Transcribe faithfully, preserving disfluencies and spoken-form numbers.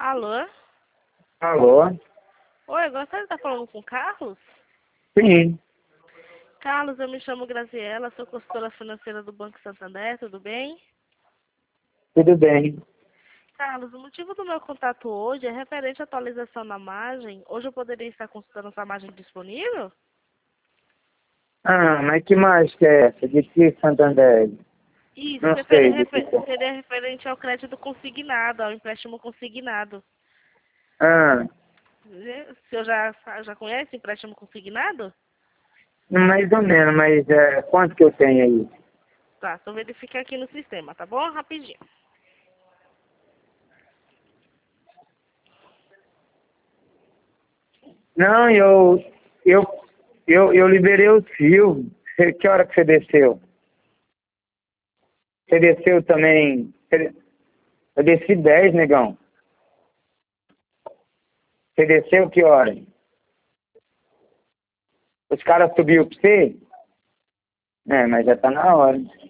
Alô? Alô? Oi, gostaria de estar falando com o Carlos? Sim, Carlos, eu me chamo Graziela, sou consultora financeira do Banco Santander, tudo bem? tudo bem. Carlos, o motivo do meu contato hoje é referente à atualização da margem. Hoje eu poderia estar consultando essa margem disponível? Ah, mas que mais que é essa? De que Santander? Isso, Não refere- sei de que refer- que é. seria referente ao crédito consignado, ao empréstimo consignado. Ah, O senhor já, sa- já conhece empréstimo consignado? mais ou menos, mas é, quanto que eu tenho aí? Tá, só verificar aqui no sistema, tá bom? Rapidinho. Não, eu, eu, eu, eu liberei o Silvio. Você- Que hora que você desceu? Você desceu também? Você- Eu desci dez, negão. Você desceu que hora? Os caras subiu pra você? É, mas já tá na hora.